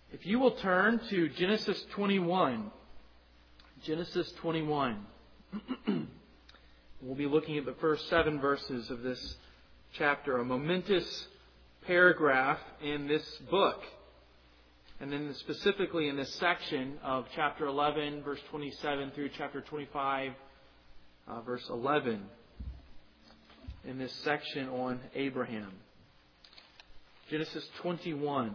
If you will turn to Genesis 21. Genesis 21. We'll be looking at the first 7 verses of this chapter, a momentous paragraph in this book. And then specifically in this section of chapter 11, verse 27 through chapter 25, verse 11. In this section on Abraham. Genesis 21.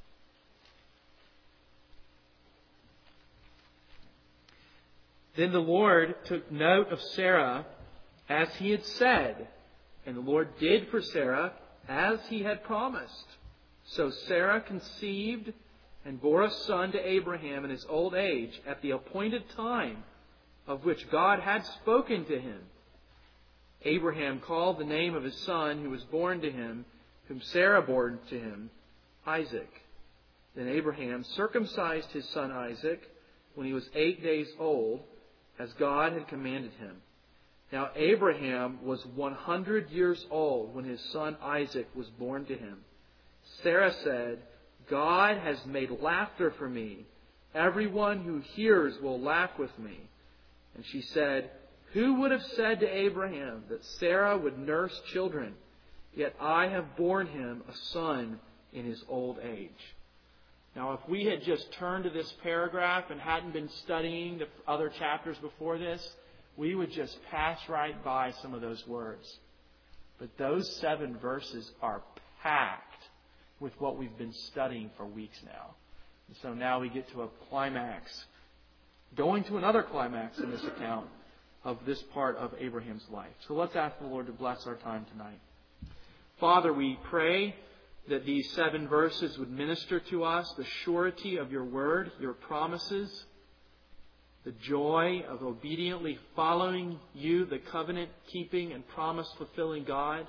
Then the Lord took note of Sarah as He had said, and the Lord did for Sarah as He had promised. So Sarah conceived and bore a son to Abraham in his old age at the appointed time of which God had spoken to him. Abraham called the name of his son who was born to him, whom Sarah bore to him, Isaac. Then Abraham circumcised his son Isaac when he was 8 days old, as God had commanded him. Now Abraham was 100 years old when his son Isaac was born to him. Sarah said, God has made laughter for me. Everyone who hears will laugh with me. And she said, who would have said to Abraham that Sarah would nurse children? Yet I have borne him a son in his old age. Now, if we had just turned to this paragraph and hadn't been studying the other chapters before this, we would just pass right by some of those words. But those 7 verses are packed with what we've been studying for weeks now. And so now we get to a climax, going to another climax in this account of this part of Abraham's life. So let's ask the Lord to bless our time tonight. Father, we pray that these 7 verses would minister to us the surety of your word, your promises, the joy of obediently following you, the covenant-keeping and promise-fulfilling God,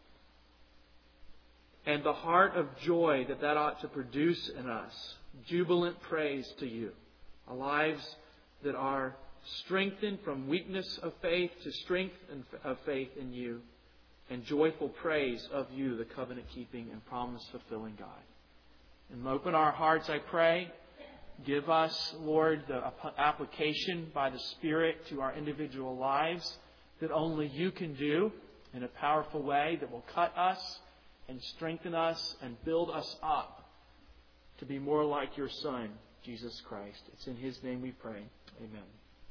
and the heart of joy that ought to produce in us, jubilant praise to you, lives that are strengthened from weakness of faith to strength of faith in you, and joyful praise of you, the covenant-keeping and promise-fulfilling God. And open our hearts, I pray. Give us, Lord, the application by the Spirit to our individual lives that only you can do in a powerful way that will cut us and strengthen us and build us up to be more like your Son, Jesus Christ. It's in His name we pray. Amen.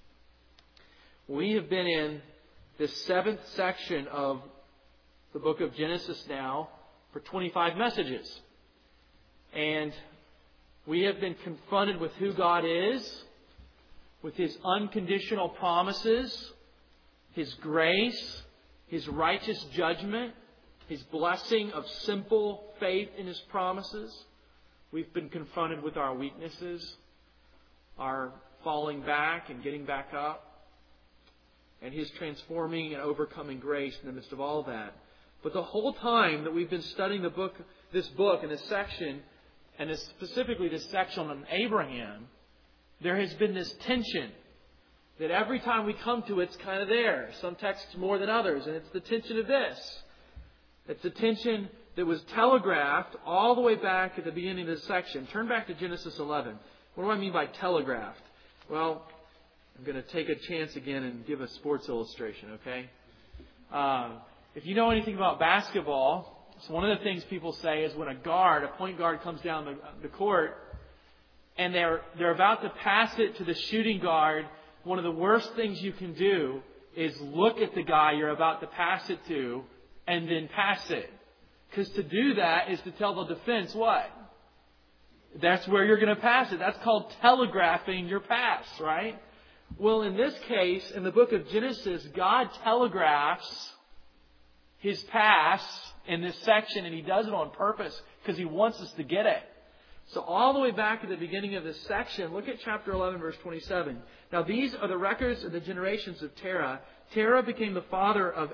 We have been in this 7th section of the book of Genesis now for 25 messages. And we have been confronted with who God is, with His unconditional promises, His grace, His righteous judgment, His blessing of simple faith in His promises. We've been confronted with our weaknesses, our falling back and getting back up, and His transforming and overcoming grace in the midst of all that. But the whole time that we've been studying this book and this section, and specifically this section on Abraham, there has been this tension that every time we come to it's kind of there. Some texts more than others, and it's the tension of this. It's the tension that was telegraphed all the way back at the beginning of this section. Turn back to Genesis 11. What do I mean by telegraphed? Well, I'm going to take a chance again and give a sports illustration, okay? If you know anything about basketball, so one of the things people say is when a point guard comes down the court and they're about to pass it to the shooting guard, one of the worst things you can do is look at the guy you're about to pass it to and then pass it. Because to do that is to tell the defense what? That's where you're going to pass it. That's called telegraphing your pass, right? Well, in this case, in the book of Genesis, God telegraphs His pass in this section, and He does it on purpose because He wants us to get it. So all the way back at the beginning of this section, look at chapter 11, verse 27. Now these are the records of the generations of Terah. Terah became the father of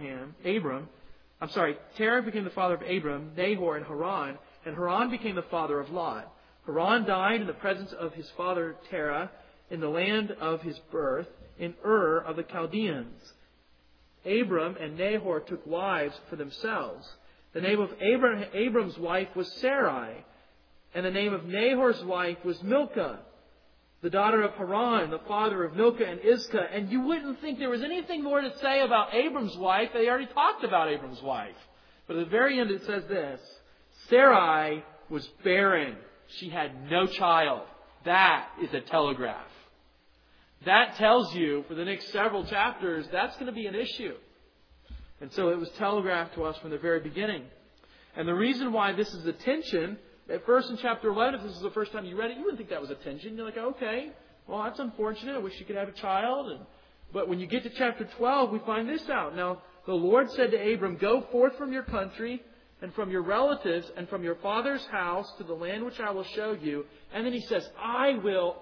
Terah became the father of Abram, Nahor, and Haran. And Haran became the father of Lot. Haran died in the presence of his father Terah in the land of his birth, in Ur of the Chaldeans. Abram and Nahor took wives for themselves. The name of Abram's wife was Sarai, And the name of Nahor's wife was Milcah, the daughter of Haran, the father of Milcah and Iscah. And you wouldn't think there was anything more to say about Abram's wife. They already talked about Abram's wife. But at the very end it says this: Sarai was barren. She had no child. That is a telegraph. That tells you for the next several chapters that's going to be an issue. And so it was telegraphed to us from the very beginning. And the reason why this is a tension, at first in chapter 11, if this is the first time you read it, you wouldn't think that was a tension. You're like, okay, well, that's unfortunate. I wish you could have a child. But when you get to chapter 12, we find this out. Now, the Lord said to Abram, go forth from your country and from your relatives and from your father's house to the land which I will show you. And then He says, I will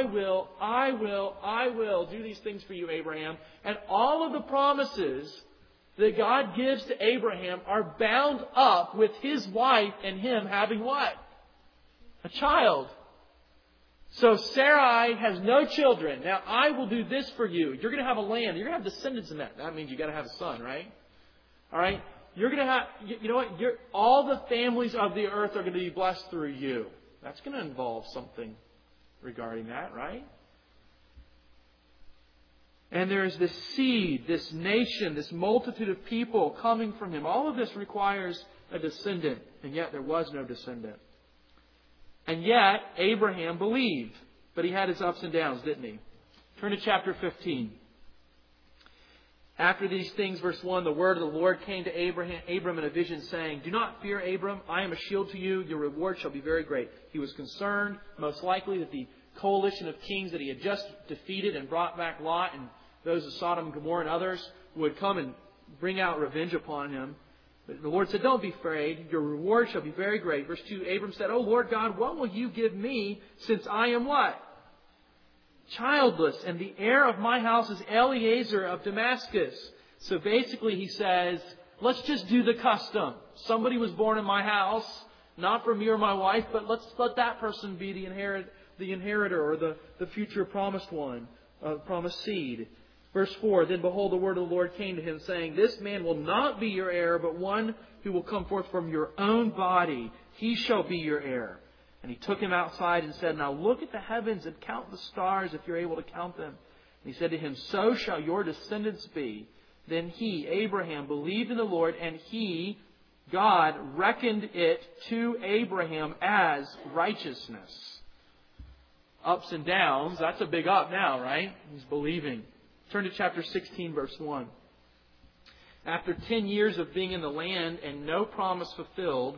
do these things for you, Abraham. And all of the promises that God gives to Abraham are bound up with his wife and him having what? A child. So Sarai has no children. Now I will do this for you. You're going to have a land. You're going to have descendants in that. That means you've got to have a son, right? All right? You're going to have, you know what? All the families of the earth are going to be blessed through you. That's going to involve something regarding that, right? And there is this seed, this nation, this multitude of people coming from him. All of this requires a descendant, and yet there was no descendant. And yet, Abraham believed, but he had his ups and downs, didn't he? Turn to chapter 15. After these things, verse 1, the word of the Lord came to Abram in a vision, saying, do not fear, Abram. I am a shield to you. Your reward shall be very great. He was concerned, most likely, that the coalition of kings that he had just defeated and brought back Lot and those of Sodom and Gomorrah and others would come and bring out revenge upon him. But the Lord said, don't be afraid. Your reward shall be very great. Verse 2, Abram said, O Lord God, what will you give me since I am what? Childless. And the heir of my house is Eliezer of Damascus. So basically he says, let's just do the custom. Somebody was born in my house, not for me or my wife, but let's let that person be the inheritor or the future promised one, promised seed. Verse 4, then behold, the word of the Lord came to him, saying, this man will not be your heir, but one who will come forth from your own body. He shall be your heir. And he took him outside and said, now look at the heavens and count the stars if you're able to count them. And he said to him, so shall your descendants be. Then he, Abraham, believed in the Lord, and he, God, reckoned it to Abraham as righteousness. Ups and downs. That's a big up now, right? He's believing. Turn to chapter 16, verse 1. After 10 years of being in the land and no promise fulfilled,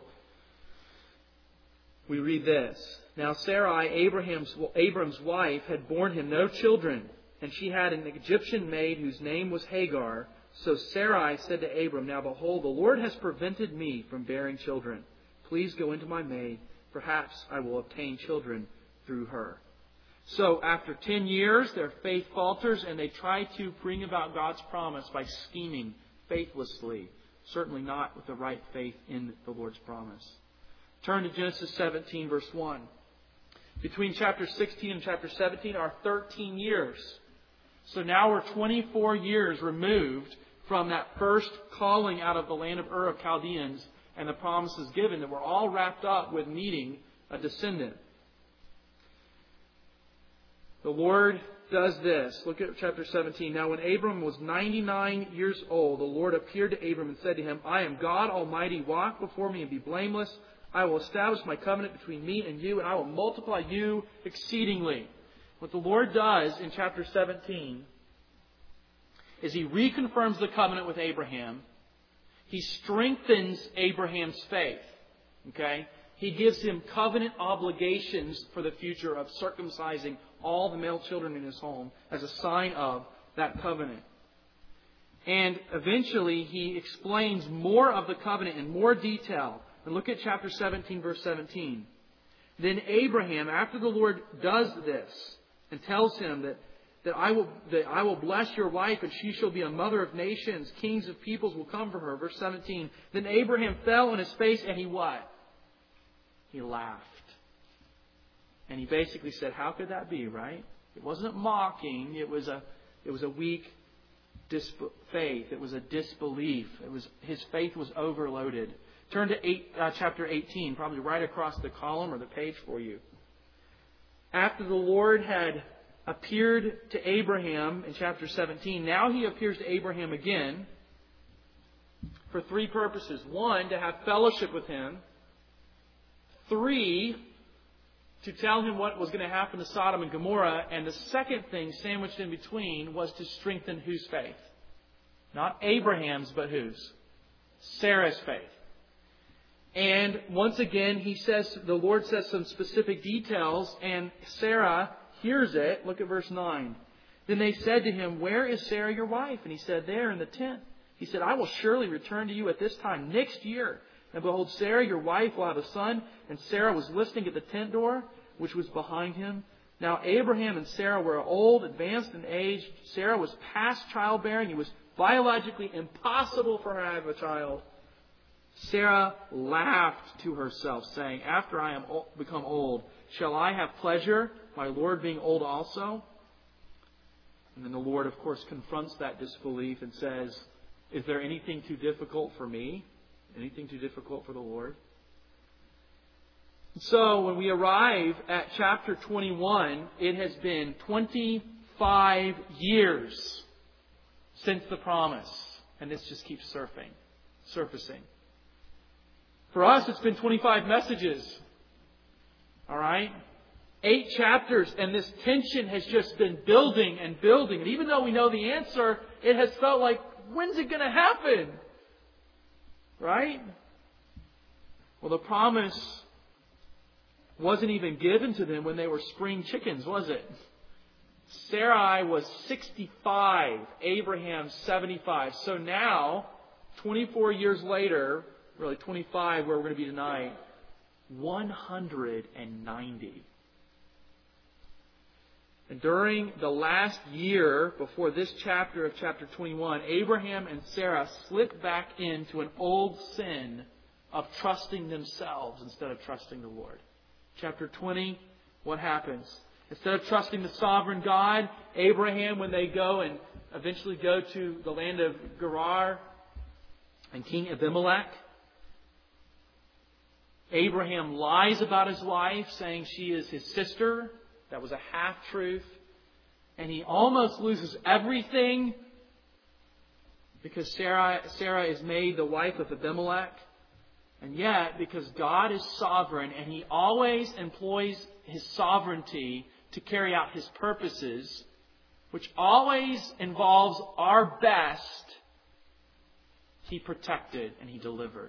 we read this. Now Sarai, Abram's wife, had borne him no children, and she had an Egyptian maid whose name was Hagar. So Sarai said to Abram, now behold, the Lord has prevented me from bearing children. Please go into my maid. Perhaps I will obtain children through her. So after 10 years, their faith falters and they try to bring about God's promise by scheming faithlessly. Certainly not with the right faith in the Lord's promise. Turn to Genesis 17, verse 1. Between chapter 16 and chapter 17 are 13 years. So now we're 24 years removed from that first calling out of the land of Ur of Chaldeans and the promises given that were all wrapped up with needing a descendant. The Lord does this. Look at chapter 17. Now when Abram was 99 years old, the Lord appeared to Abram and said to him, I am God Almighty. Walk before me and be blameless. I will establish my covenant between me and you, and I will multiply you exceedingly. What the Lord does in chapter 17 is He reconfirms the covenant with Abraham. He strengthens Abraham's faith. Okay? He gives him covenant obligations for the future of circumcising all the male children in his home as a sign of that covenant. And eventually he explains more of the covenant in more detail. And look at chapter 17, verse 17. Then Abraham, after the Lord does this and tells him that I will bless your wife and she shall be a mother of nations, kings of peoples will come for her. Verse 17. Then Abraham fell on his face and he what? He laughed. And he basically said, how could that be, right? It wasn't mocking. It was a weak faith. It was a disbelief. His faith was overloaded. Turn to chapter 18, probably right across the column or the page for you. After the Lord had appeared to Abraham in chapter 17, now He appears to Abraham again for three purposes. One, to have fellowship with him. Three, to tell him what was going to happen to Sodom and Gomorrah. And the second thing, sandwiched in between, was to strengthen whose faith? Not Abraham's, but whose? Sarah's faith. And once again, the Lord says some specific details, and Sarah hears it. Look at verse 9. Then they said to him, "Where is Sarah your wife?" And he said, "There in the tent." He said, "I will surely return to you at this time next year. And behold, Sarah your wife will have a son." And Sarah was listening at the tent door, which was behind him. Now Abraham and Sarah were old, advanced in age. Sarah was past childbearing. It was biologically impossible for her to have a child. Sarah laughed to herself, saying, "After I am become old, shall I have pleasure, my Lord being old also?" And then the Lord, of course, confronts that disbelief and says, "Is there anything too difficult for me? Anything too difficult for the Lord?" So when we arrive at chapter 21, it has been 25 years since the promise. And this just keeps surfacing. For us, it's been 25 messages. All right? 8 chapters, and this tension has just been building and building. And even though we know the answer, it has felt like, when's it going to happen? Right? Well, the promise wasn't even given to them when they were spring chickens, was it? Sarai was 65, Abraham 75. So now, 24 years later, really 25 where we're going to be tonight, 190. And during the last year before this chapter of chapter 21, Abraham and Sarah slipped back into an old sin of trusting themselves instead of trusting the Lord. Chapter 20, what happens? Instead of trusting the sovereign God, Abraham, when they go and eventually go to the land of Gerar and King Abimelech, Abraham lies about his wife, saying she is his sister. That was a half-truth. And he almost loses everything because Sarah is made the wife of Abimelech. And yet, because God is sovereign and He always employs His sovereignty to carry out His purposes, which always involves our best, He protected and He delivered.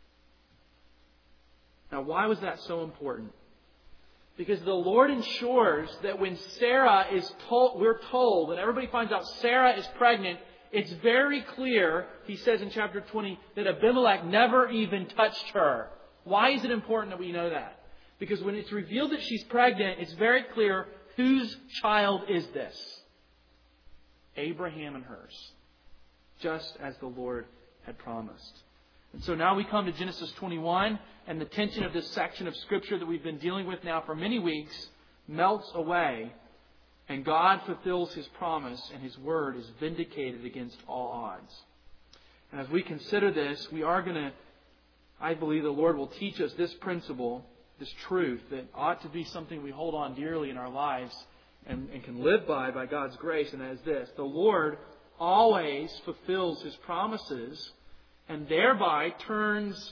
Now, why was that so important? Because the Lord ensures that when Sarah is told, we're told, when everybody finds out Sarah is pregnant, it's very clear, He says in chapter 20, that Abimelech never even touched her. Why is it important that we know that? Because when it's revealed that she's pregnant, it's very clear whose child is this? Abraham and hers. Just as the Lord had promised. And so now we come to Genesis 21, and the tension of this section of Scripture that we've been dealing with now for many weeks melts away, and God fulfills His promise, and His word is vindicated against all odds. And as we consider this, we are going to, I believe the Lord will teach us this principle, this truth, that ought to be something we hold on dearly in our lives and can live by God's grace, and that is this: the Lord always fulfills His promises and thereby turns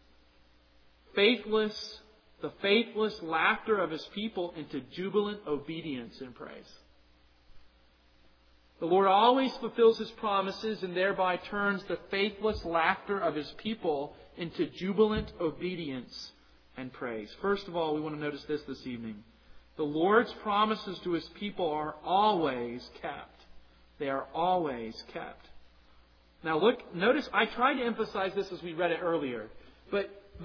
the faithless laughter of His people into jubilant obedience and praise. The Lord always fulfills His promises and thereby turns the faithless laughter of His people into jubilant obedience and praise. First of all, we want to notice this evening. The Lord's promises to His people are always kept. They are always kept. Now notice I tried to emphasize this as we read it earlier. But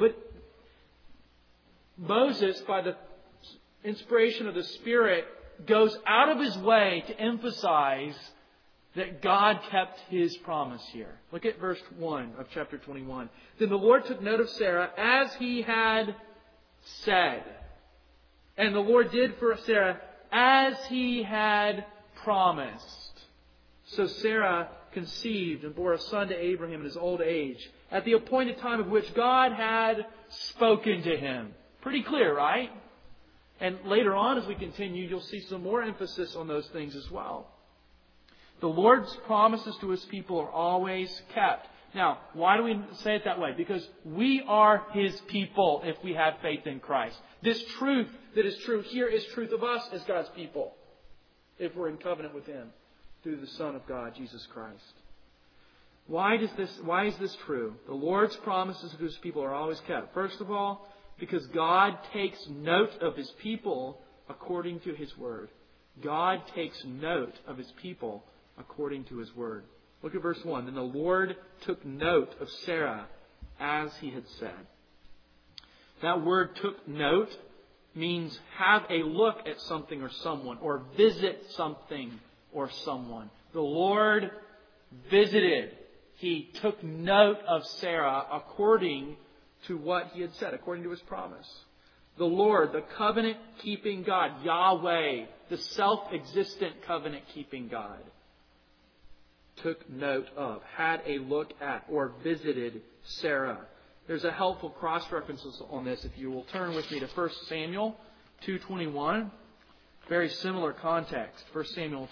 Moses, by the inspiration of the Spirit, goes out of his way to emphasize that God kept His promise here. Look at verse 1 of chapter 21. Then the Lord took note of Sarah as He had said. And the Lord did for Sarah as He had promised. So Sarah conceived and bore a son to Abraham in his old age, at the appointed time of which God had spoken to him. Pretty clear, right? And later on, as we continue, you'll see some more emphasis on those things as well. The Lord's promises to His people are always kept. Now, why do we say it that way? Because we are His people if we have faith in Christ. This truth that is true here is truth of us as God's people, if we're in covenant with Him through the Son of God, Jesus Christ. Why is this true? The Lord's promises to His people are always kept. First of all, because God takes note of His people according to His Word. God takes note of His people according to His Word. Look at verse 1. Then the Lord took note of Sarah as He had said. That word took note means have a look at something or someone, or visit something or someone. The Lord visited. He took note of Sarah according to what He had said, according to His promise. The Lord, the covenant-keeping God, Yahweh, the self-existent covenant-keeping God, took note of, had a look at, or visited Sarah. There's a helpful cross-reference on this if you will turn with me to 1 Samuel 2:21. Very similar context. 1 Samuel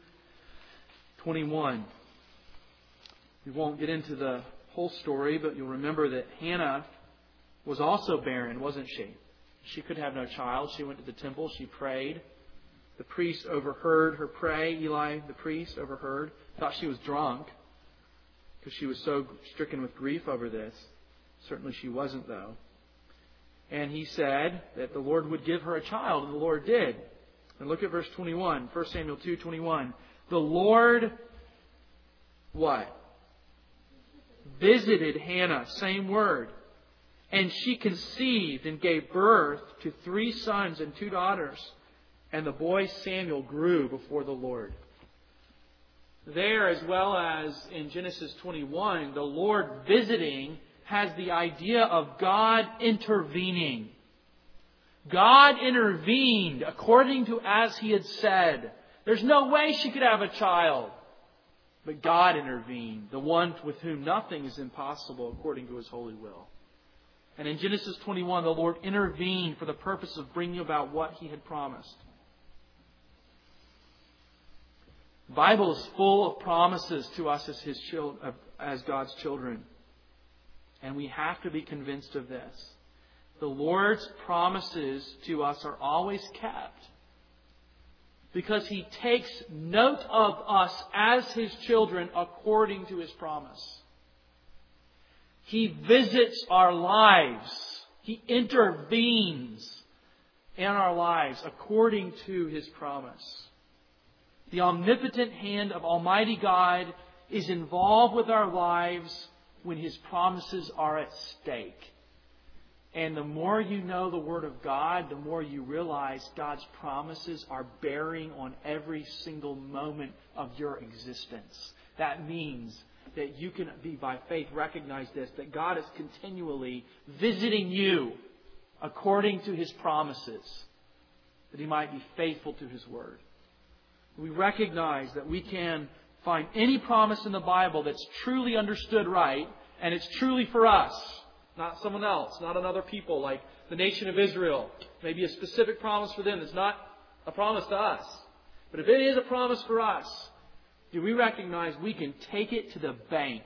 2:21. We won't get into the whole story, but you'll remember that Hannah was also barren, wasn't she? She could have no child. She went to the temple. She prayed. The priest overheard her pray. Eli, the priest, overheard. Thought she was drunk because she was so stricken with grief over this. Certainly she wasn't, though. And he said that the Lord would give her a child, and the Lord did. And look at verse 21, 1 Samuel 2:21. The Lord, what? Visited Hannah, same word. And she conceived and gave birth to 3 sons and 2 daughters. And the boy Samuel grew before the Lord. There, as well as in Genesis 21, the Lord visiting has the idea of God intervening. God intervened according to as He had said. There's no way she could have a child. But God intervened, the one with whom nothing is impossible according to His holy will. And in Genesis 21, the Lord intervened for the purpose of bringing about what He had promised. The Bible is full of promises to us as God's children. And we have to be convinced of this. The Lord's promises to us are always kept because He takes note of us as His children according to His promise. He visits our lives. He intervenes in our lives according to His promise. The omnipotent hand of Almighty God is involved with our lives when His promises are at stake. And the more you know the Word of God, the more you realize God's promises are bearing on every single moment of your existence. That means that you can be by faith recognize this, that God is continually visiting you according to His promises, that He might be faithful to His Word. We recognize that we can find any promise in the Bible that's truly understood right, and it's truly for us, not someone else, not on other people like the nation of Israel. Maybe a specific promise for them that's not a promise to us. But if it is a promise for us, do we recognize we can take it to the bank?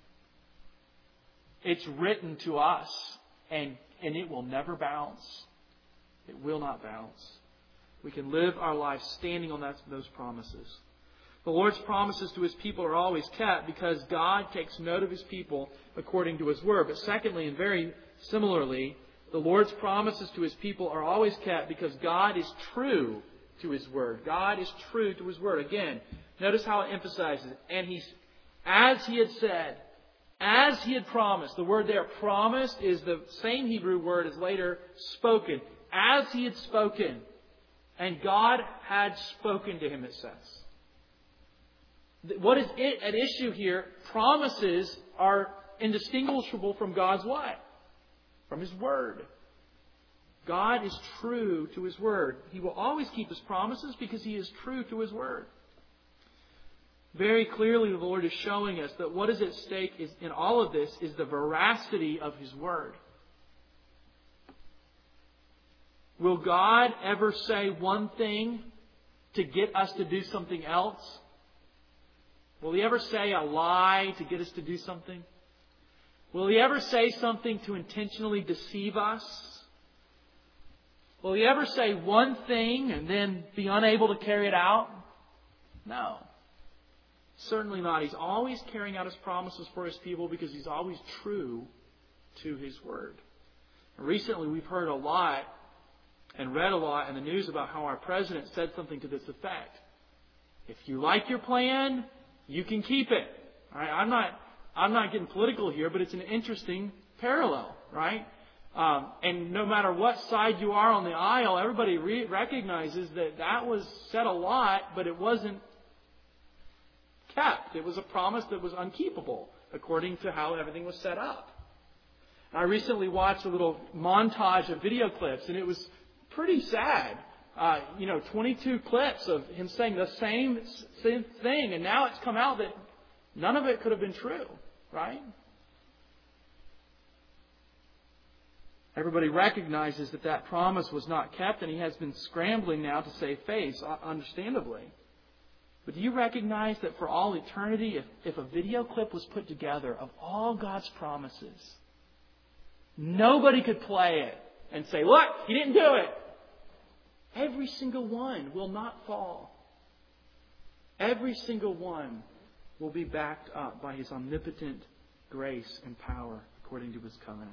It's written to us, and it will never bounce. It will not bounce. We can live our lives standing on those promises. The Lord's promises to His people are always kept because God takes note of His people according to His Word. But secondly, and very similarly, the Lord's promises to His people are always kept because God is true to His Word. God is true to His Word. Again, notice how it emphasizes it. And as He had said, as He had promised. The word there, promised, is the same Hebrew word as later spoken. As He had spoken. And God had spoken to him, it says. What is at issue here? Promises are indistinguishable from God's what? From His Word. God is true to His Word. He will always keep His promises because He is true to His Word. Very clearly, the Lord is showing us that what is at stake is, in all of this is the veracity of His Word. Will God ever say one thing to get us to do something else? Will He ever say a lie to get us to do something? Will He ever say something to intentionally deceive us? Will He ever say one thing and then be unable to carry it out? No. Certainly not. He's always carrying out His promises for His people because He's always true to His Word. Recently we've heard a lot and read a lot in the news about how our President said something to this effect. If you like your plan, you can keep it. All right? I'm not getting political here, but it's an interesting parallel, right? And no matter what side you are on the aisle, everybody recognizes that was said a lot, but it wasn't kept. It was a promise that was unkeepable according to how everything was set up. I recently watched a little montage of video clips, and it was pretty sad. 22 clips of him saying the same thing, and now it's come out that none of it could have been true, right? Everybody recognizes that promise was not kept, and he has been scrambling now to save face, understandably. But do you recognize that for all eternity, if a video clip was put together of all God's promises, nobody could play it and say, look, He didn't do it. Every single one will not fall. Every single one will be backed up by His omnipotent grace and power according to His covenant.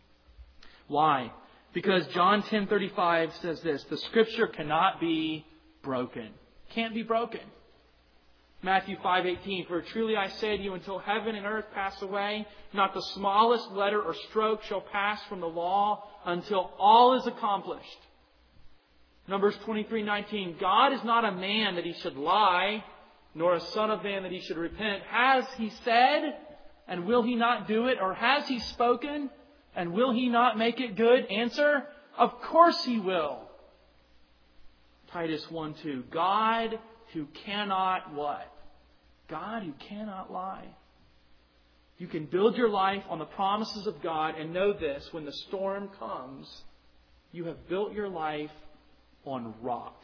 Why? Because John 10:35 says this, the Scripture cannot be broken. Can't be broken. Matthew 5:18, for truly I say to you, until heaven and earth pass away, not the smallest letter or stroke shall pass from the law until all is accomplished. Numbers 23:19, God is not a man that He should lie, nor a son of man that He should repent. Has He said, and will He not do it? Or has He spoken, and will He not make it good? Answer, of course He will. Titus 1:2, God who cannot what? God who cannot lie. You can build your life on the promises of God and know this, when the storm comes, you have built your life on rock,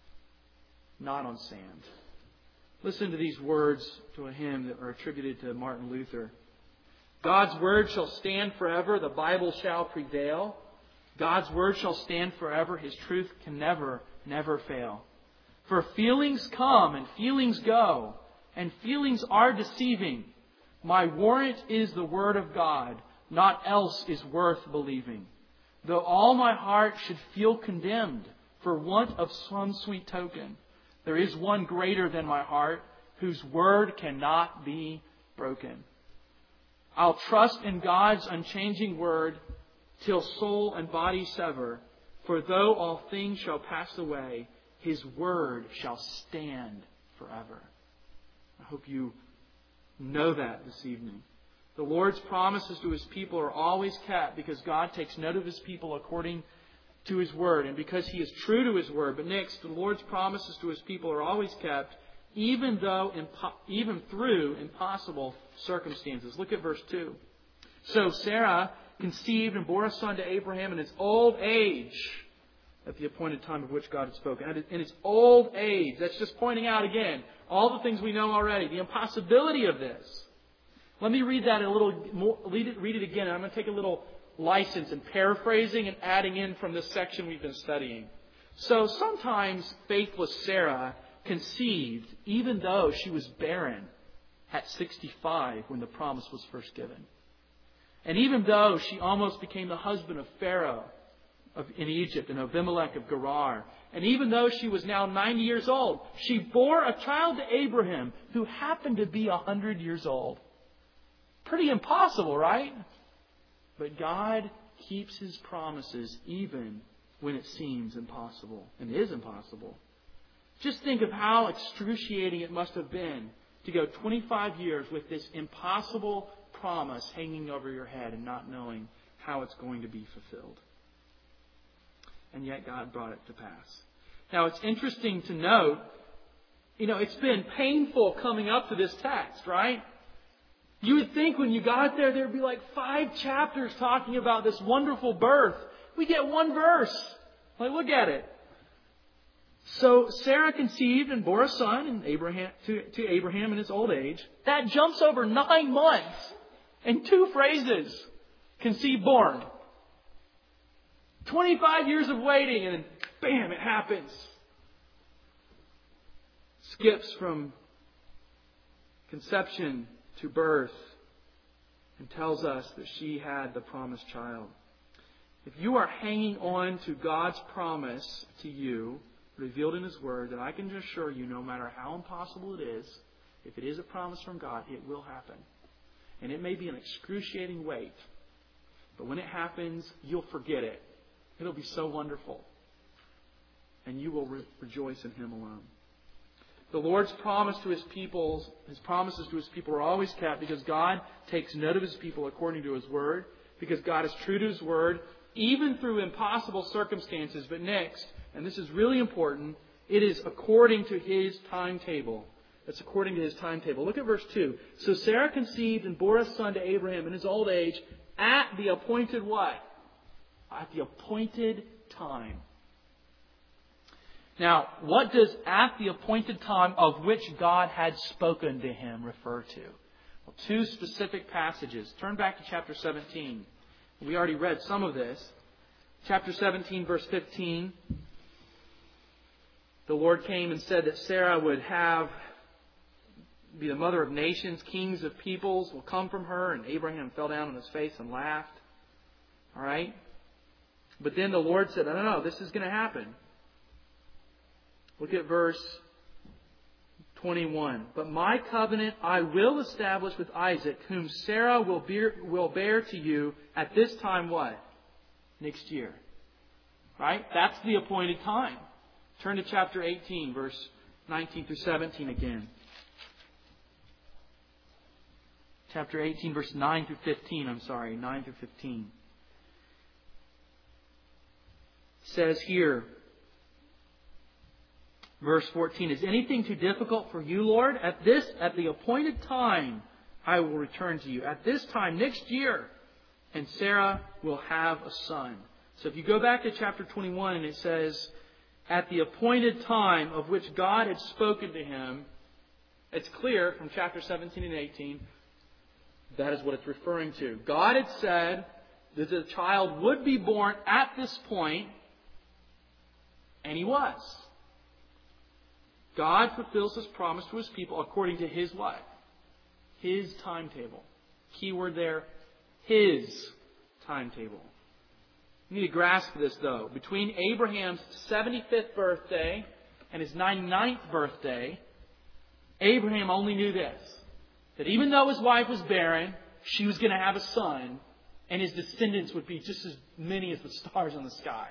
not on sand. Listen to these words to a hymn that are attributed to Martin Luther. God's word shall stand forever, the Bible shall prevail. God's word shall stand forever, His truth can never, never fail. For feelings come and feelings go, and feelings are deceiving. My warrant is the word of God, naught else is worth believing. Though all my heart should feel condemned for want of some sweet token, there is one greater than my heart, whose word cannot be broken. I'll trust in God's unchanging word till soul and body sever, for though all things shall pass away, His word shall stand forever. I hope you know that this evening. The Lord's promises to His people are always kept because God takes note of His people according to His word and because He is true to His word. But next, the Lord's promises to His people are always kept even through impossible circumstances. Look at verse 2. So Sarah conceived and bore a son to Abraham in his old age, at the appointed time of which God had spoken. In its old age. That's just pointing out again all the things we know already. The impossibility of this. Let me read that a little more. Read it again. And I'm going to take a little license in paraphrasing and adding in from this section we've been studying. So sometimes faithless Sarah conceived even though she was barren at 65 when the promise was first given. And even though she almost became the husband of Pharaoh in Egypt and Abimelech of Gerar. And even though she was now 90 years old, she bore a child to Abraham who happened to be 100 years old. Pretty impossible, right? But God keeps His promises even when it seems impossible and is impossible. Just think of how excruciating it must have been to go 25 years with this impossible promise hanging over your head and not knowing how it's going to be fulfilled. And yet God brought it to pass. Now it's interesting to note It's been painful coming up to this text, right? You would think when you got there, there'd be like 5 chapters talking about this wonderful birth. We get 1 verse. Look at it. So Sarah conceived and bore a son to Abraham in his old age. That jumps over 9 months and 2 phrases. Conceived, born. 25 years of waiting, and then bam, it happens. Skips from conception to birth and tells us that she had the promised child. If you are hanging on to God's promise to you, revealed in His Word, then I can assure you, no matter how impossible it is, if it is a promise from God, it will happen. And it may be an excruciating wait. But when it happens, you'll forget it. It'll be so wonderful. And you will rejoice in Him alone. The Lord's promise to His people, His promises to His people are always kept because God takes note of His people according to His Word. Because God is true to His Word, even through impossible circumstances. But next, and this is really important, it is according to His timetable. It's according to His timetable. Look at verse 2. So Sarah conceived and bore a son to Abraham in his old age at the appointed what? At the appointed time. Now, what does at the appointed time of which God had spoken to him refer to? Well, 2 specific passages. Turn back to chapter 17. We already read some of this. Chapter 17, verse 15. The Lord came and said that Sarah would be the mother of nations, kings of peoples will come from her. And Abraham fell down on his face and laughed. All right? But then the Lord said, no, this is going to happen. Look at verse 21. But my covenant I will establish with Isaac, whom Sarah will bear to you at this time what? Next year. Right? That's the appointed time. Turn to chapter 18, verse 19 through 17 again. Chapter 18, verse 9 through 15. 9 through 15. It says here, verse 14, is anything too difficult for you, Lord? At the appointed time, I will return to you. At this time, next year, and Sarah will have a son. So if you go back to chapter 21 and it says, at the appointed time of which God had spoken to him, it's clear from chapter 17 and 18, that is what it's referring to. God had said that the child would be born at this point, and he was. God fulfills His promise to His people according to His what? His timetable. Key word there, His timetable. You need to grasp this though. Between Abraham's 75th birthday and his 99th birthday, Abraham only knew this. That even though his wife was barren, she was going to have a son, and his descendants would be just as many as the stars in the sky.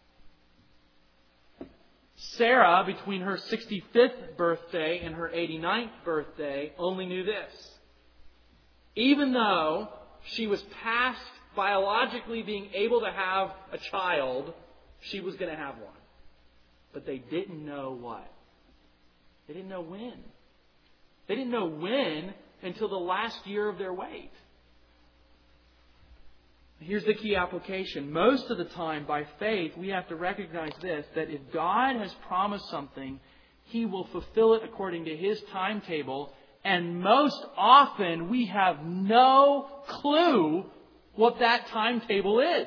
Sarah, between her 65th birthday and her 89th birthday, only knew this. Even though she was past biologically being able to have a child, she was going to have one. But they didn't know what? They didn't know when. They didn't know when until the last year of their wait. Here's the key application. Most of the time, by faith, we have to recognize this, that if God has promised something, He will fulfill it according to His timetable. And most often, we have no clue what that timetable is.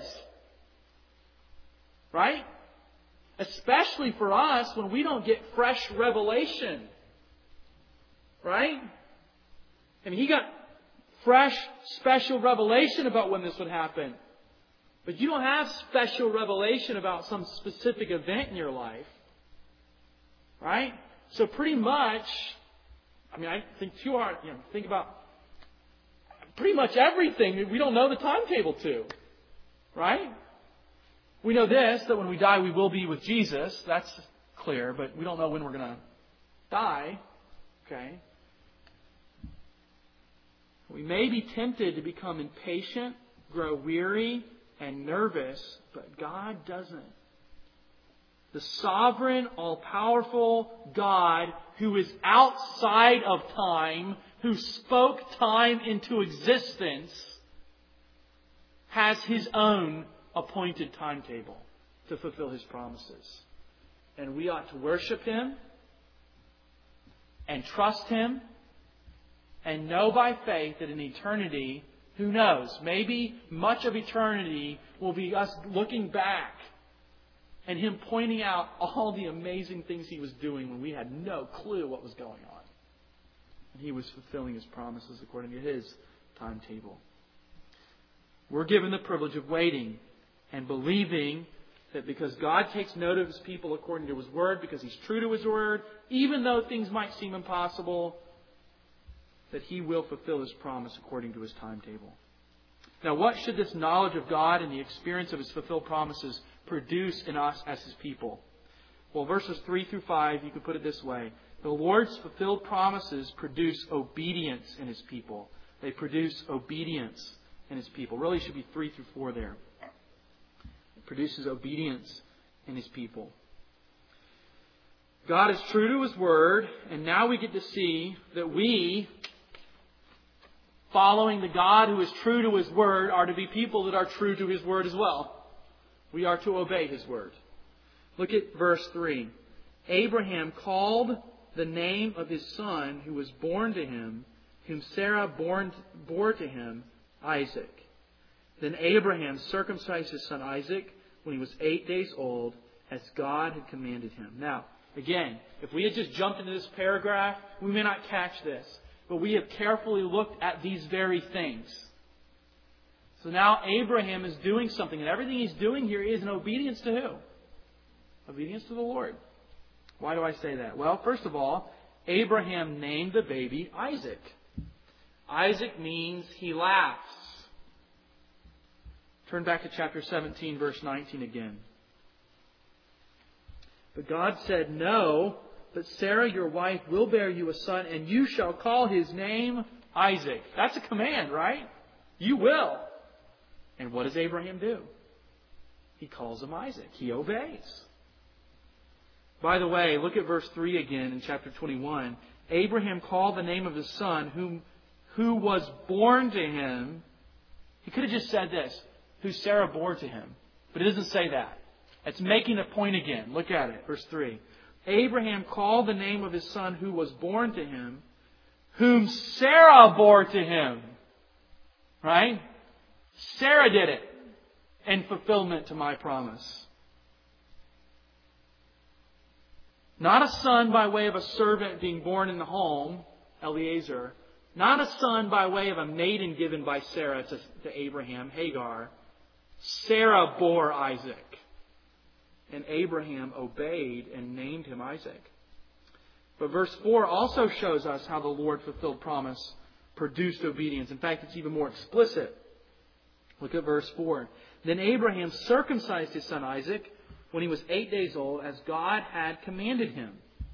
Right? Especially for us when we don't get fresh revelation. Right? I mean, He got fresh, special revelation about when this would happen. But you don't have special revelation about some specific event in your life. Right? So pretty much, I think too hard, think about pretty much everything we don't know the timetable to. Right? We know this, that when we die we will be with Jesus. That's clear, but we don't know when we're going to die. Okay? We may be tempted to become impatient, grow weary, and nervous, but God doesn't. The sovereign, all-powerful God who is outside of time, who spoke time into existence, has His own appointed timetable to fulfill His promises. And we ought to worship Him and trust Him and know by faith that in eternity, who knows, maybe much of eternity will be us looking back and Him pointing out all the amazing things He was doing when we had no clue what was going on. And He was fulfilling His promises according to His timetable. We're given the privilege of waiting and believing that because God takes note of His people according to His Word, because He's true to His Word, even though things might seem impossible, that He will fulfill His promise according to His timetable. Now, what should this knowledge of God and the experience of His fulfilled promises produce in us as His people? Well, verses 3 through 5, you could put it this way. The Lord's fulfilled promises produce obedience in His people. They produce obedience in His people. Really, it should be 3 through 4 there. It produces obedience in His people. God is true to His Word, and now we get to see that we, following the God who is true to His Word, are to be people that are true to His Word as well. We are to obey His Word. Look at verse 3. Abraham called the name of his son who was born to him, whom Sarah bore to him, Isaac. Then Abraham circumcised his son Isaac when he was 8 days old, as God had commanded him. Now, again, if we had just jumped into this paragraph, we may not catch this. But we have carefully looked at these very things. So now Abraham is doing something, and everything he's doing here is in obedience to who? Obedience to the Lord. Why do I say that? Well, first of all, Abraham named the baby Isaac. Isaac means he laughs. Turn back to chapter 17, verse 19 again. But God said, "No, but Sarah, your wife, will bear you a son, and you shall call his name Isaac." That's a command, right? You will. And what does Abraham do? He calls him Isaac. He obeys. By the way, look at verse 3 again in chapter 21. Abraham called the name of his son who was born to him. He could have just said this, who Sarah bore to him. But it doesn't say that. It's making a point again. Look at it, verse 3. Abraham called the name of his son who was born to him, whom Sarah bore to him. Right? Sarah did it in fulfillment to my promise. Not a son by way of a servant being born in the home, Eliezer. Not a son by way of a maiden given by Sarah to Abraham, Hagar. Sarah bore Isaac. And Abraham obeyed and named him Isaac. But verse 4 also shows us how the Lord fulfilled promise produced obedience. In fact, it's even more explicit. Look at verse 4. Then Abraham circumcised his son Isaac when he was 8 days old, as God had commanded him.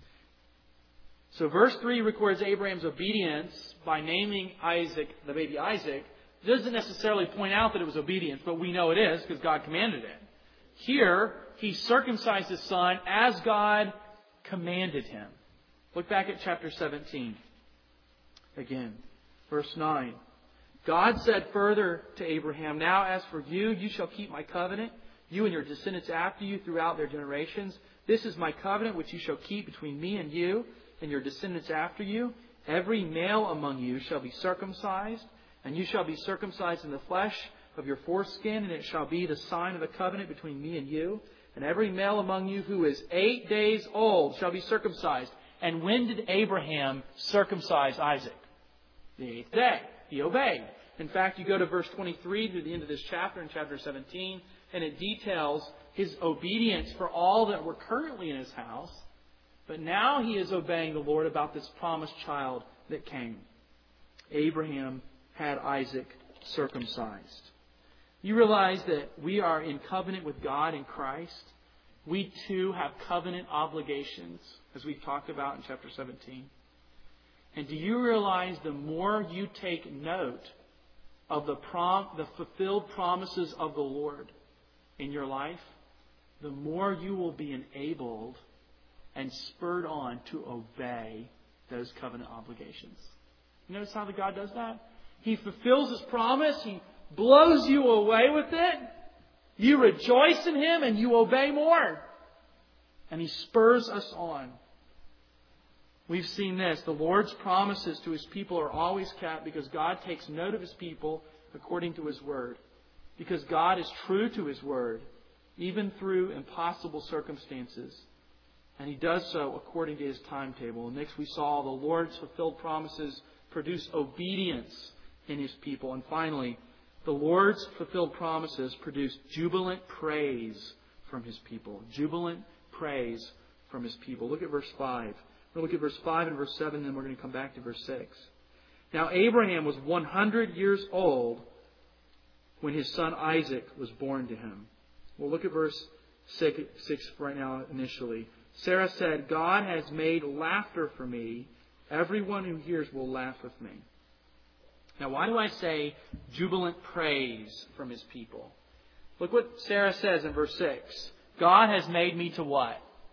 So verse 3 records Abraham's obedience by naming Isaac, the baby Isaac. It doesn't necessarily point out that it was obedience, but we know it is because God commanded it. Here, he circumcised his son as God commanded him. Look back at chapter 17. Again, verse 9. God said further to Abraham, "Now as for you, you shall keep my covenant, you and your descendants after you throughout their generations. This is my covenant which you shall keep between me and you and your descendants after you. Every male among you shall be circumcised, and you shall be circumcised in the flesh of your foreskin, and it shall be the sign of the covenant between me and you. And every male among you who is 8 days old shall be circumcised." And when did Abraham circumcise Isaac? The 8th day. He obeyed. In fact, you go to verse 23 through the end of this chapter, in chapter 17, and it details his obedience for all that were currently in his house. But now he is obeying the Lord about this promised child that came. Abraham had Isaac circumcised. You realize that we are in covenant with God in Christ. We too have covenant obligations, as we've talked about in chapter 17. And do you realize the more you take note of the fulfilled promises of the Lord in your life, the more you will be enabled and spurred on to obey those covenant obligations. You notice how the God does that? He fulfills His promise. He blows you away with it. You rejoice in Him and you obey more. And He spurs us on. We've seen this. The Lord's promises to His people are always kept because God takes note of His people according to His Word. Because God is true to His Word, even through impossible circumstances. And He does so according to His timetable. And next we saw the Lord's fulfilled promises produce obedience in His people. And finally, the Lord's fulfilled promises produce jubilant praise from His people. Jubilant praise from His people. Look at verse 5. We'll look at verse 5 and verse 7, and then we're going to come back to verse 6. Now Abraham was 100 years old when his son Isaac was born to him. We'll look at verse 6 right now initially. Sarah said, God has made laughter for me. Everyone who hears will laugh with me. Now, why do I say jubilant praise from His people? Look what Sarah says in verse 6. God has made me to what?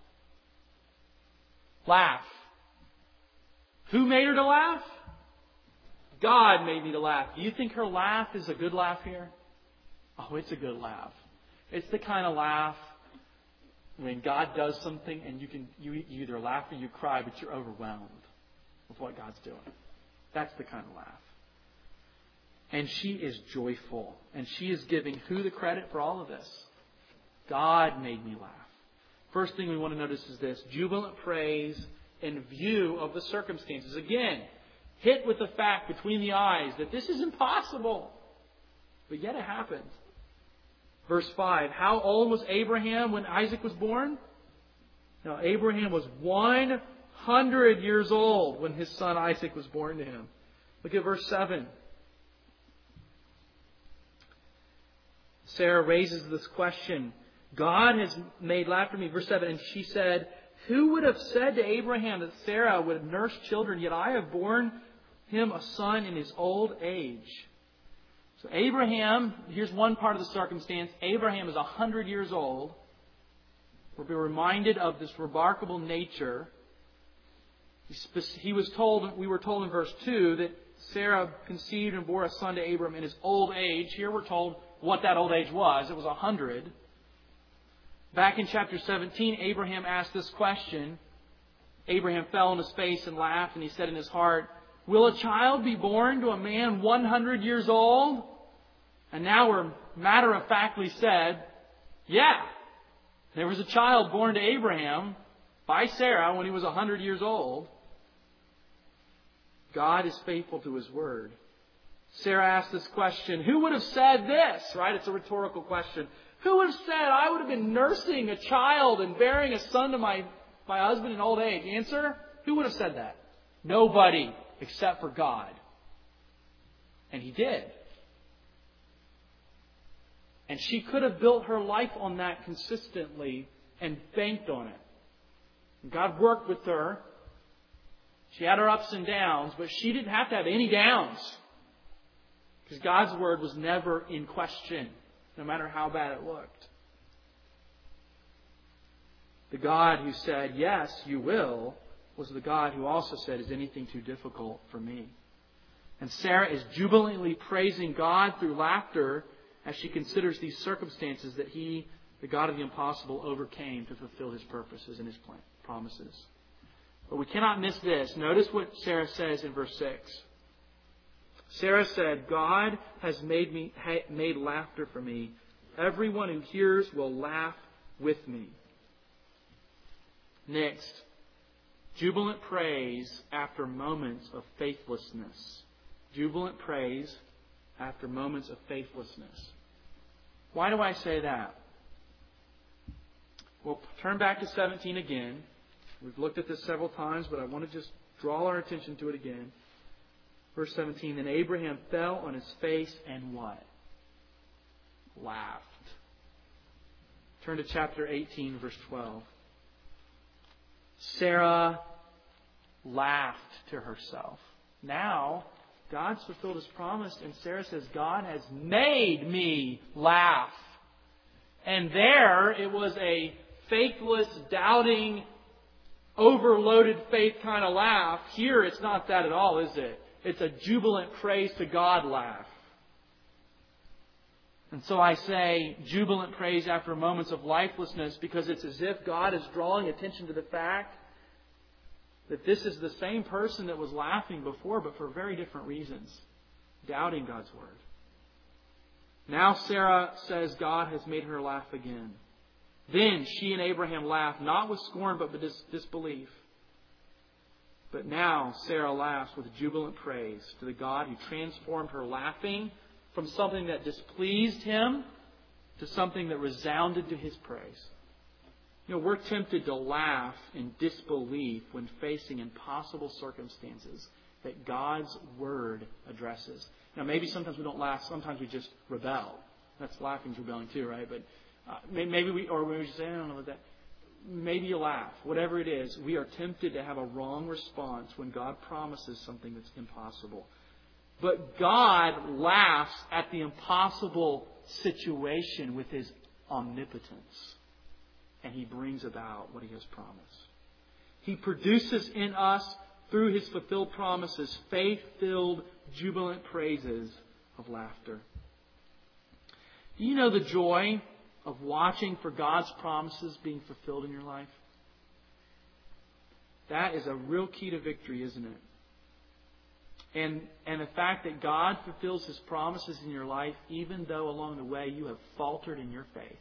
Laugh. Who made her to laugh? God made me to laugh. Do you think her laugh is a good laugh here? Oh, it's a good laugh. It's the kind of laugh when God does something and you either laugh or you cry, but you're overwhelmed with what God's doing. That's the kind of laugh. And she is joyful. And she is giving who the credit for all of this? God made me laugh. First thing we want to notice is this. Jubilant praise in view of the circumstances. Again, hit with the fact between the eyes that this is impossible. But yet it happened. Verse 5. How old was Abraham when Isaac was born? Now, Abraham was 100 years old when his son Isaac was born to him. Look at verse 7. Sarah raises this question. God has made laugh for me. Verse 7. And she said, who would have said to Abraham that Sarah would nurse children, yet I have borne him a son in his old age? So Abraham, here's one part of the circumstance. Abraham is 100 years old. We'll be reminded of this remarkable nature. We were told in verse 2 that Sarah conceived and bore a son to Abraham in his old age. Here we're told what that old age was. It was 100. Back in chapter 17, Abraham asked this question. Abraham fell on his face and laughed, and he said in his heart, will a child be born to a man 100 years old? And now we're matter-of-factly said, yeah, there was a child born to Abraham by Sarah when he was 100 years old. God is faithful to His Word. Sarah asked this question, who would have said this? Right? It's a rhetorical question. Who would have said I would have been nursing a child and bearing a son to my husband in old age? Answer, who would have said that? Nobody except for God. And He did. And she could have built her life on that consistently and banked on it. And God worked with her. She had her ups and downs, but she didn't have to have any downs. Because God's Word was never in question, no matter how bad it looked. The God who said, yes, you will, was the God who also said, is anything too difficult for me? And Sarah is jubilantly praising God through laughter as she considers these circumstances that He, the God of the impossible, overcame to fulfill His purposes and His promises. But we cannot miss this. Notice what Sarah says in verse 6. Sarah said, God has made laughter for me. Everyone who hears will laugh with me. Next, jubilant praise after moments of faithlessness. Jubilant praise after moments of faithlessness. Why do I say that? We'll turn back to 17 again. We've looked at this several times, but I want to just draw our attention to it again. Verse 17, then Abraham fell on his face and what? Laughed. Turn to chapter 18, verse 12. Sarah laughed to herself. Now, God's fulfilled His promise, and Sarah says, God has made me laugh. And there it was a faithless, doubting, overloaded faith kind of laugh. Here it's not that at all, is it? It's a jubilant praise to God laugh. And so I say jubilant praise after moments of lifelessness, because it's as if God is drawing attention to the fact that this is the same person that was laughing before, but for very different reasons, doubting God's Word. Now Sarah says God has made her laugh again. Then she and Abraham laughed, not with scorn, but with disbelief. But now Sarah laughs with jubilant praise to the God who transformed her laughing from something that displeased Him to something that resounded to His praise. We're tempted to laugh in disbelief when facing impossible circumstances that God's Word addresses. Now, maybe sometimes we don't laugh. Sometimes we just rebel. That's laughing's rebelling too, right? But maybe we just say, I don't know what that. Maybe you laugh. Whatever it is, we are tempted to have a wrong response when God promises something that's impossible. But God laughs at the impossible situation with His omnipotence. And He brings about what He has promised. He produces in us, through His fulfilled promises, faith-filled, jubilant praises of laughter. Do you know the joy of watching for God's promises being fulfilled in your life? That is a real key to victory, isn't it? And the fact that God fulfills His promises in your life, even though along the way you have faltered in your faith.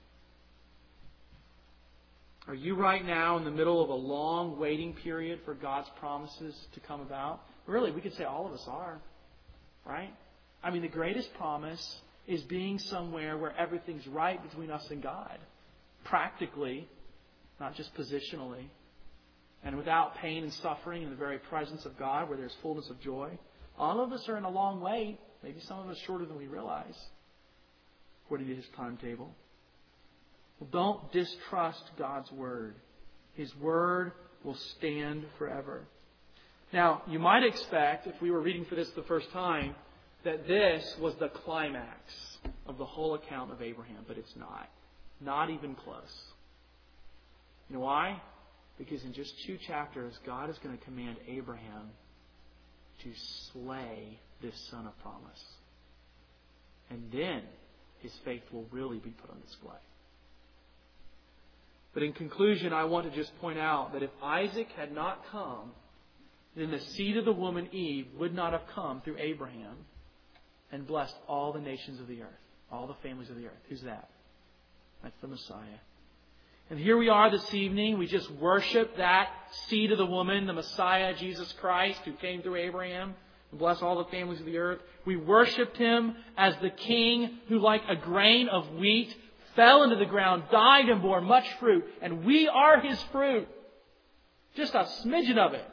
Are you right now in the middle of a long waiting period for God's promises to come about? Really, we could say all of us are. Right? I mean, the greatest promise is being somewhere where everything's right between us and God. Practically, not just positionally. And without pain and suffering in the very presence of God, where there's fullness of joy. All of us are in a long wait. Maybe some of us shorter than we realize, according to His timetable. Well, don't distrust God's Word. His Word will stand forever. Now, you might expect, if we were reading for this the first time, that this was the climax of the whole account of Abraham, but it's not. Not even close. You know why? Because in just 2 chapters, God is going to command Abraham to slay this son of promise. And then his faith will really be put on display. But in conclusion, I want to just point out that if Isaac had not come, then the seed of the woman Eve would not have come through Abraham and blessed all the nations of the earth, all the families of the earth. Who's that? That's the Messiah. And here we are this evening. We just worship that seed of the woman, the Messiah, Jesus Christ, who came through Abraham and blessed all the families of the earth. We worshiped Him as the King who, like a grain of wheat, fell into the ground, died and bore much fruit. And we are His fruit. Just a smidgen of it.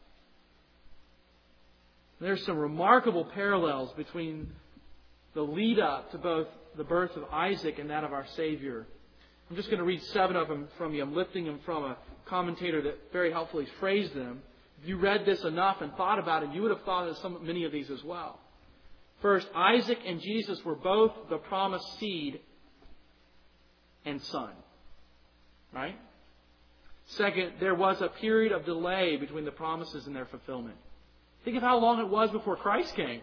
There's some remarkable parallels between the lead up to both the birth of Isaac and that of our Savior. I'm just going to read 7 of them from you. I'm lifting them from a commentator that very helpfully phrased them. If you read this enough and thought about it, you would have thought of many of these as well. First, Isaac and Jesus were both the promised seed and son. Right? Second, there was a period of delay between the promises and their fulfillment. Think of how long it was before Christ came.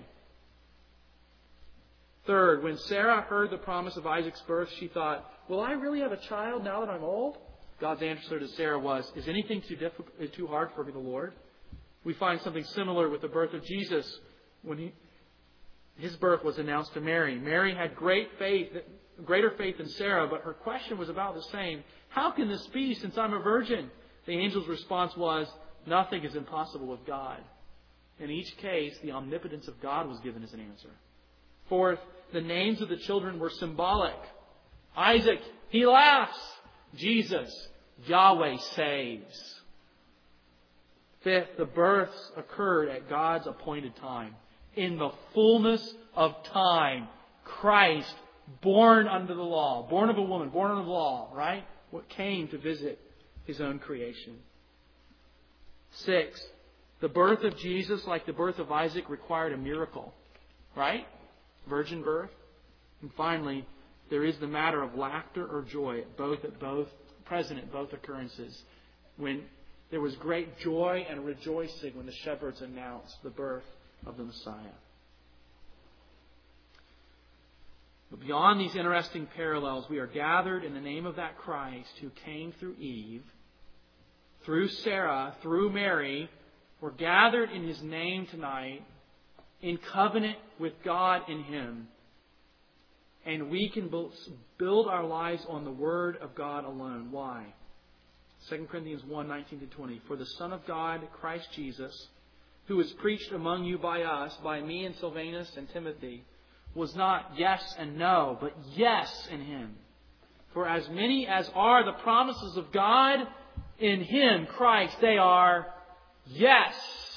Third, when Sarah heard the promise of Isaac's birth, she thought, will I really have a child now that I'm old? God's answer to Sarah was, is anything too hard for the Lord? We find something similar with the birth of Jesus when his birth was announced to Mary. Mary had greater faith than Sarah, but her question was about the same. How can this be since I'm a virgin? The angel's response was, nothing is impossible with God. In each case, the omnipotence of God was given as an answer. Fourth, the names of the children were symbolic. Isaac, he laughs. Jesus, Yahweh saves. Fifth, the births occurred at God's appointed time. In the fullness of time, Christ, born under the law, born of a woman, born under the law, right? What came to visit His own creation. Sixth, the birth of Jesus, like the birth of Isaac, required a miracle. Right? Virgin birth. And finally, there is the matter of laughter or joy present at both occurrences. When there was great joy and rejoicing when the shepherds announced the birth of the Messiah. But beyond these interesting parallels, we are gathered in the name of that Christ who came through Eve, through Sarah, through Mary. We're gathered in His name tonight, in covenant with God in Him. And we can build our lives on the Word of God alone. Why? 2 Corinthians 1:19-20. For the Son of God, Christ Jesus, who was preached among you by us, by me and Silvanus and Timothy, was not yes and no, but yes in Him. For as many as are the promises of God in Him, Christ, they are yes.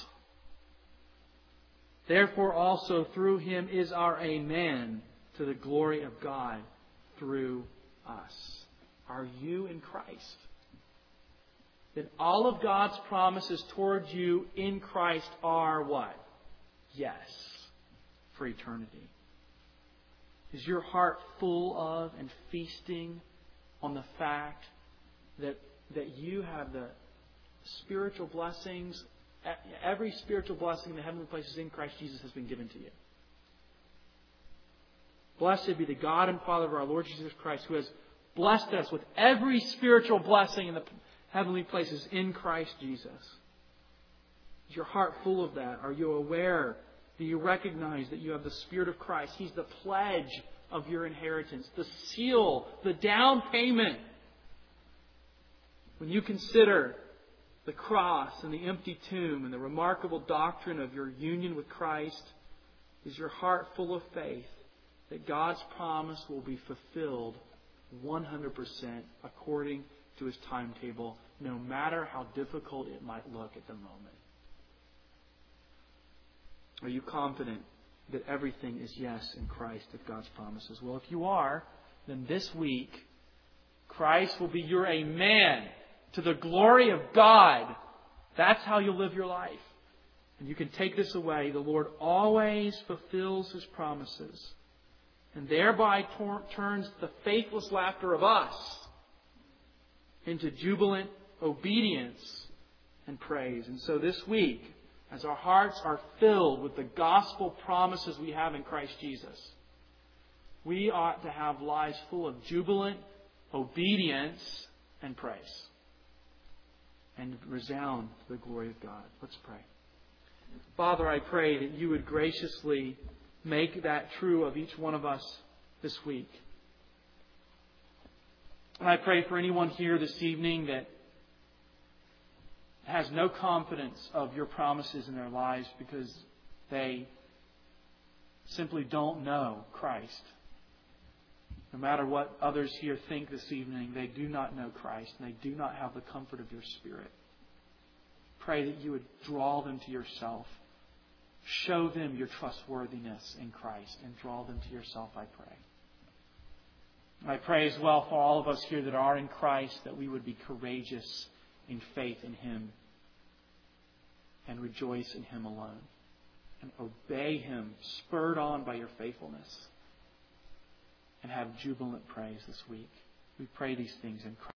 Therefore also through Him is our amen to the glory of God through us. Are you in Christ? Then all of God's promises towards you in Christ are what? Yes, for eternity. Is your heart full of and feasting on the fact that you have the spiritual blessings, every spiritual blessing in the heavenly places in Christ Jesus has been given to you? Blessed be the God and Father of our Lord Jesus Christ, who has blessed us with every spiritual blessing in the heavenly places in Christ Jesus. Is your heart full of that? Are you aware? Do you recognize that you have the Spirit of Christ? He's the pledge of your inheritance, the seal, the down payment. When you consider the cross and the empty tomb and the remarkable doctrine of your union with Christ, is your heart full of faith that God's promise will be fulfilled 100% according to His timetable, no matter how difficult it might look at the moment? Are you confident that everything is yes in Christ of God's promises? Well, if you are, then this week, Christ will be your amen to the glory of God. That's how you'll live your life. And you can take this away. The Lord always fulfills His promises, and thereby turns the faithless laughter of us into jubilant obedience and praise. And so this week, as our hearts are filled with the gospel promises we have in Christ Jesus, we ought to have lives full of jubilant obedience and praise, and resound to the glory of God. Let's pray. Father, I pray that You would graciously make that true of each one of us this week. And I pray for anyone here this evening that has no confidence of Your promises in their lives because they simply don't know Christ. No matter what others here think this evening, they do not know Christ and they do not have the comfort of Your Spirit. Pray that You would draw them to Yourself. Show them Your trustworthiness in Christ and draw them to Yourself, I pray. I pray as well for all of us here that are in Christ that we would be courageous in faith in Him and rejoice in Him alone and obey Him, spurred on by Your faithfulness, and have jubilant praise this week. We pray these things in Christ.